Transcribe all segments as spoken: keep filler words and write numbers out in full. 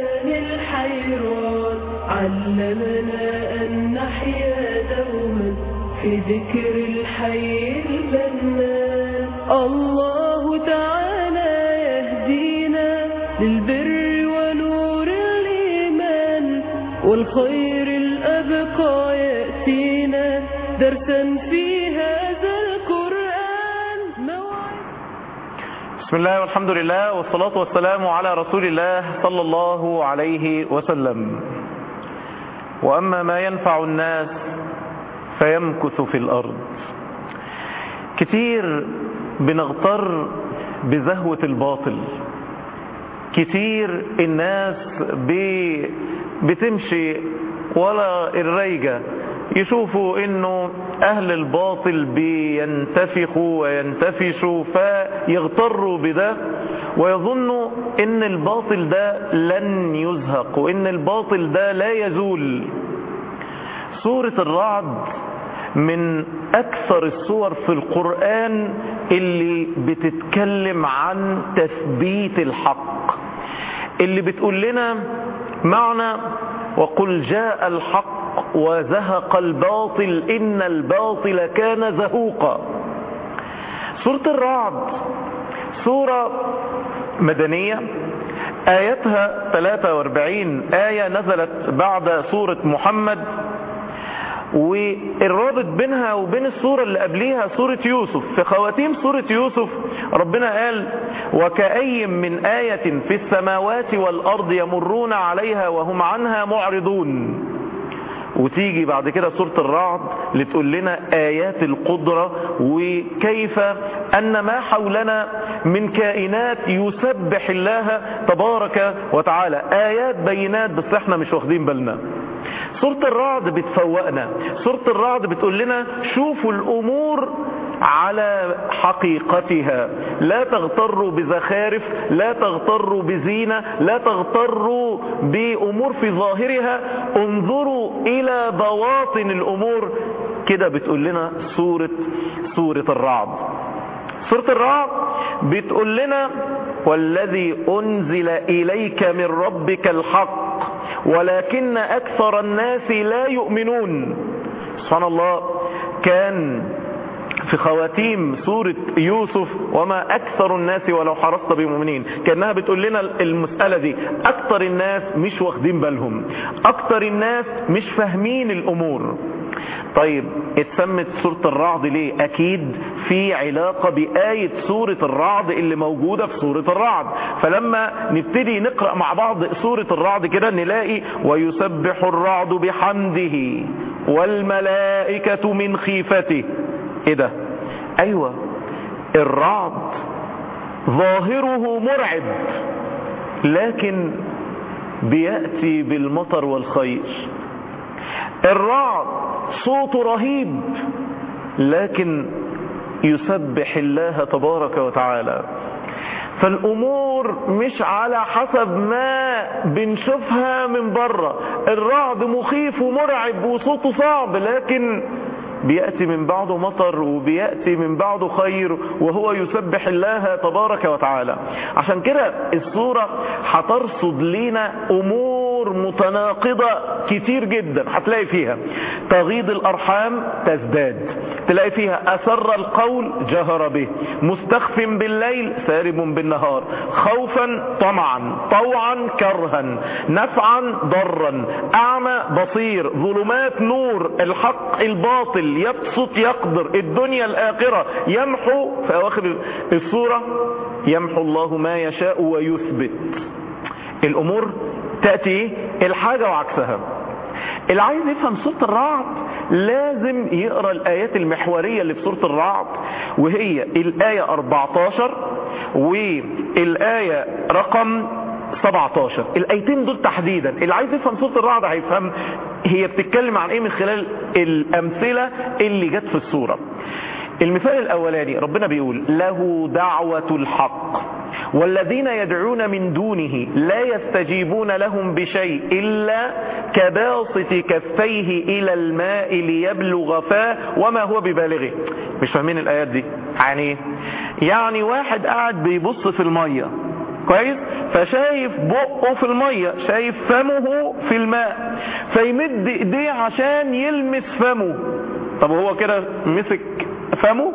الحيران علمنا أن نحيا دوما في ذكر الحي البنان. الله تعالى يهدينا للبر ونور الإيمان، والخير الأبقى يأتينا درسا في هذا القرآن. بسم الله والحمد لله والصلاة والسلام على رسول الله صلى الله عليه وسلم. وأما ما ينفع الناس فيمكث في الأرض. كتير بنغتر بزهوة الباطل، كتير الناس بتمشي ولا الريجة، يشوفوا انه اهل الباطل بينتفخوا وينتفشوا فيغتروا بده ويظنوا ان الباطل ده لن يزهق وان الباطل ده لا يزول. سورة الرعد من اكثر السور في القرآن اللي بتتكلم عن تثبيت الحق، اللي بتقول لنا معنى وقل جاء الحق وزهق الباطل إن الباطل كان زهوقا. سورة الرعد سورة مدنية، آياتها ثلاثة وأربعين آية، نزلت بعد سورة محمد، والرابط بينها وبين السورة اللي قبليها سورة يوسف. في خواتيم سورة يوسف ربنا قال وكأي من آية في السماوات والأرض يمرون عليها وهم عنها معرضون. وتيجي بعد كده سورة الرعد لتقول لنا آيات القدرة وكيف أن ما حولنا من كائنات يسبح الله تبارك وتعالى، آيات بينات بس احنا مش واخدين بالنا. سورة الرعد بتفوقنا، سورة الرعد بتقول لنا شوفوا الأمور على حقيقتها، لا تغتروا بزخارف، لا تغتروا بزينة، لا تغتروا بأمور في ظاهرها، انظروا إلى بواطن الأمور. كده بتقول لنا سورة سورة الرعد. سورة الرعد بتقول لنا والذي أنزل إليك من ربك الحق ولكن أكثر الناس لا يؤمنون. سبحان الله، كان في خواتيم سورة يوسف وما أكثر الناس ولو حرصت بمؤمنين، كأنها بتقول لنا المسألة دي، أكثر الناس مش واخدين بالهم، أكثر الناس مش فاهمين الأمور. طيب اتسمت سورة الرعد ليه؟ أكيد في علاقة بآية سورة الرعد اللي موجودة في سورة الرعد. فلما نبتدي نقرأ مع بعض سورة الرعد كده نلاقي ويسبح الرعد بحمده والملائكة من خيفته. ايه ده؟ ايوه، الرعد ظاهره مرعب لكن بيأتي بالمطر والخير. الرعد صوته رهيب لكن يسبح الله تبارك وتعالى. فالأمور مش على حسب ما بنشوفها من بره. الرعد مخيف ومرعب وصوته صعب لكن بيأتي من بعده مطر وبيأتي من بعده خير وهو يسبح الله تبارك وتعالى. عشان كده السورة هترصد لنا أمور متناقضة كتير جدا. هتلاقي فيها تغيض الأرحام تزداد، تلاقي فيها أسر القول جهر به، مستخف بالليل سارب بالنهار، خوفا طمعا، طوعا كرها، نفعا ضرا، أعمى بصير، ظلمات نور، الحق الباطل، يبسط يقدر، الدنيا الآخرة، يمحو. في أواخر السورة يمحو الله ما يشاء ويثبت. الأمور تأتي الحاجة وعكسها. اللي عايز يفهم سورة الرعد لازم يقرأ الآيات المحورية اللي في سورة الرعد، وهي الآية أربعة عشر والآية رقم سبعة عشر. الآيتين دول تحديدا اللي عايز يفهم سورة الرعد هيفهم هي بتتكلم عن ايه من خلال الأمثلة اللي جت في السورة. المثال الأولاني ربنا بيقول له دعوة الحق والذين يدعون من دونه لا يستجيبون لهم بشيء إلا كباسط كفيه إلى الماء ليبلغ فاه وما هو ببالغه. مش فاهمين الآيات دي؟ يعني يعني واحد قاعد بيبص في المية كويس، فشايف بقه في المية، شايف فمه في الماء، فيمد ايديه عشان يلمس فمه. طب هو كده مسك فمه،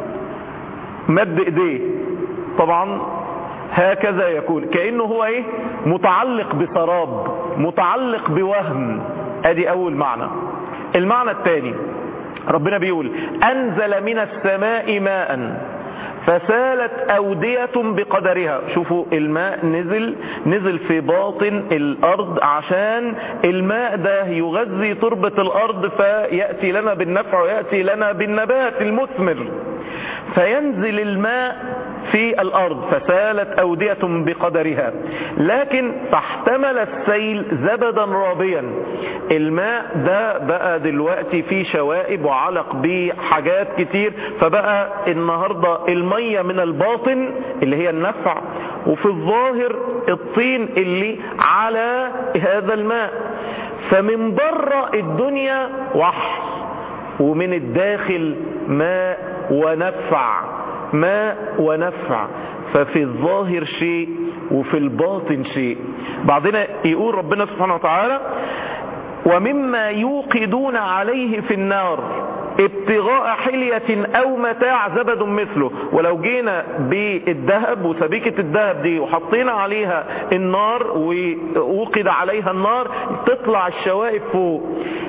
مد ايديه، طبعا هكذا يكون كأنه هو ايه، متعلق بسراب، متعلق بوهم. ادي اول معنى. المعنى الثاني، ربنا بيقول انزل من السماء ماء فسالت أودية بقدرها. شوفوا الماء نزل نزل في باطن الأرض عشان الماء ده يغذي تربة الأرض فيأتي لنا بالنفع ويأتي لنا بالنبات المثمر. فينزل الماء في الأرض فسالت أودية بقدرها، لكن فاحتمل السيل زبدا رابيا. الماء ده بقى دلوقتي فيه شوائب وعلق بحاجات كتير، فبقى النهاردة المية من الباطن اللي هي النفع، وفي الظاهر الطين اللي على هذا الماء. فمن بره الدنيا وحش، ومن الداخل ماء ونفع، ماء ونفع. ففي الظاهر شيء وفي الباطن شيء. بعدين يقول ربنا سبحانه وتعالى ومما يوقدون عليه في النار ابتغاء حلية او متاع زبد مثله. ولو جينا بالذهب وسبيكة الذهب دي وحطينا عليها النار ووقد عليها النار، تطلع الشوائب فوق.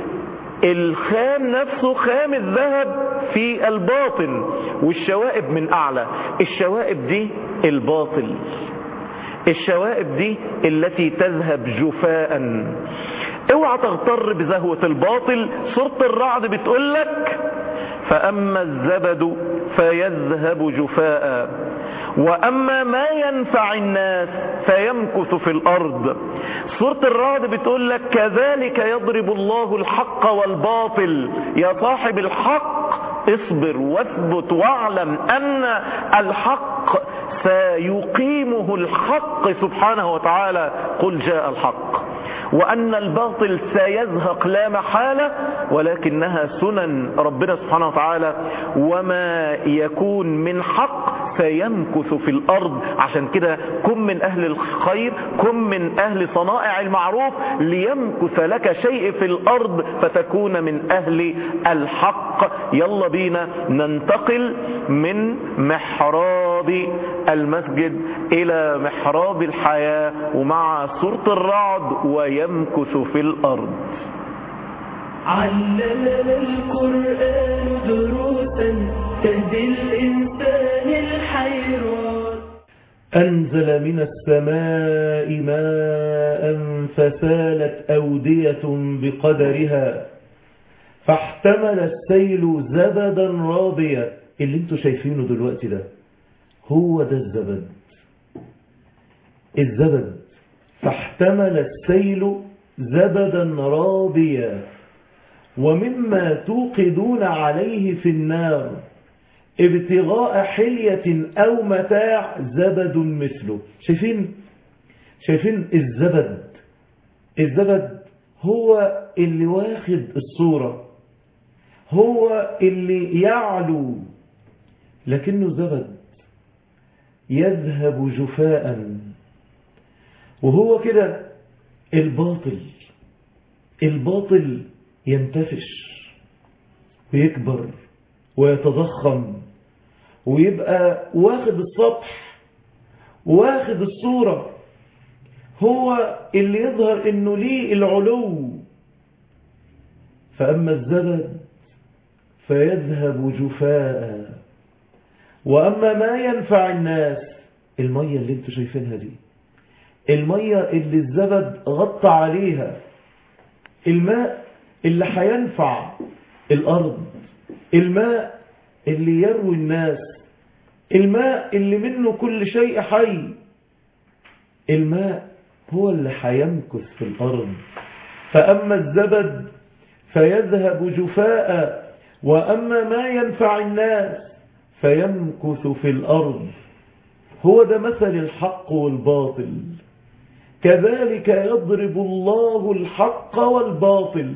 الخام نفسه خام الذهب في الباطن والشوائب من اعلى. الشوائب دي الباطل، الشوائب دي التي تذهب جفاء. اوعى تغتر بزهوة الباطل. سورة الرعد بتقولك فأما الزبد فيذهب جفاء وأما ما ينفع الناس فيمكث في الأرض. سورة الرعد بتقولك كذلك يضرب الله الحق والباطل. يا صاحب الحق اصبر واثبت واعلم أن الحق سيقيمه الحق سبحانه وتعالى. قل جاء الحق. وأن الباطل سيزهق لا محالة، ولكنها سنن ربنا سبحانه وتعالى. وما يكون من حق سيمكث في الأرض. عشان كده كن من أهل الخير، كن من أهل صنائع المعروف ليمكث لك شيء في الأرض فتكون من أهل الحق. يلا بينا ننتقل من محراب المسجد إلى محراب الحياة، ومع سورة الرعد ويمكث في الأرض. علمنا القرآن دروسا تهدي الإنسان الحيران. أنزل من السماء ماء فسالت أودية بقدرها فاحتمل السيل زبدا رابيا. اللي انتوا شايفينه دلوقتي ده هو ده الزبد. الزبد فاحتمل السيل زبدا رابيا ومما توقدون عليه في النار ابتغاء حلية أو متاع زبد مثله. شايفين شايفين الزبد. الزبد هو اللي واخد الصورة، هو اللي يعلو، لكنه زبد يذهب جفاء. وهو كده الباطل. الباطل ينتفش ويكبر ويتضخم ويبقى واخد السطح واخد الصورة، هو اللي يظهر انه ليه العلو. فأما الزبد فيذهب جفاء وأما ما ينفع الناس. المية اللي انتوا شايفينها دي، المية اللي الزبد غطى عليها، الماء اللي هينفع الأرض، الماء اللي يروي الناس، الماء اللي منه كل شيء حي، الماء هو اللي هيمكث في الأرض. فأما الزبد فيذهب جفاء وأما ما ينفع الناس فيمكث في الأرض. هو ده مثل الحق والباطل. كذلك يضرب الله الحق والباطل.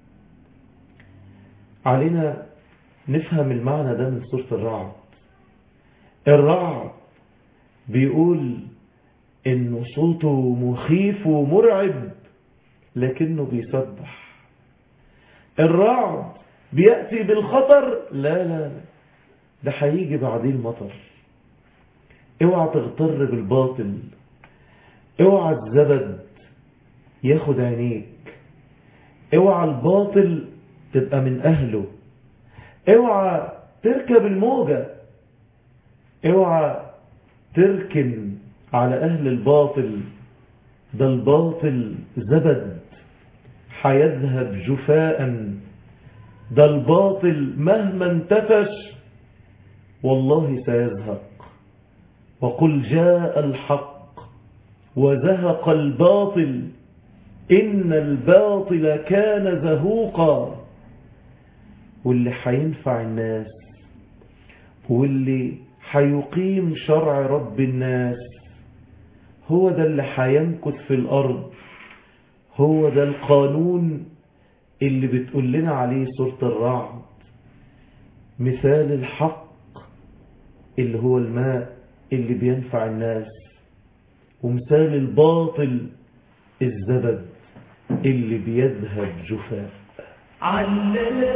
علينا نفهم المعنى ده من سورة الرعد. الرعد بيقول إنه صوته مخيف ومرعب لكنه بيسبح. الرعد بيأتي بالخطر، لا لا لا، ده هيجي بعديه المطر. اوعى تغتر بالباطل، اوعى الزبد ياخد عينيك، اوعى الباطل تبقى من أهله، اوعى تركب الموجة، اوعى تركن على أهل الباطل. ده الباطل زبد حيذهب جفاء، ده الباطل مهما انتفش والله سيزهق. وقل جاء الحق وزهق الباطل إن الباطل كان زهوقا. واللي حينفع الناس واللي حيقيم شرع رب الناس هو ده اللي حيمكث في الأرض، هو ده القانون اللي بتقول لنا عليه سورة الرعد. مثال الحق اللي هو الماء اللي بينفع الناس، ومثال الباطل الزبد اللي بيذهب جفاء. علمنا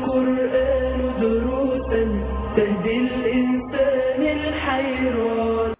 القرآن دروسا تهدي الإنسان الحيران.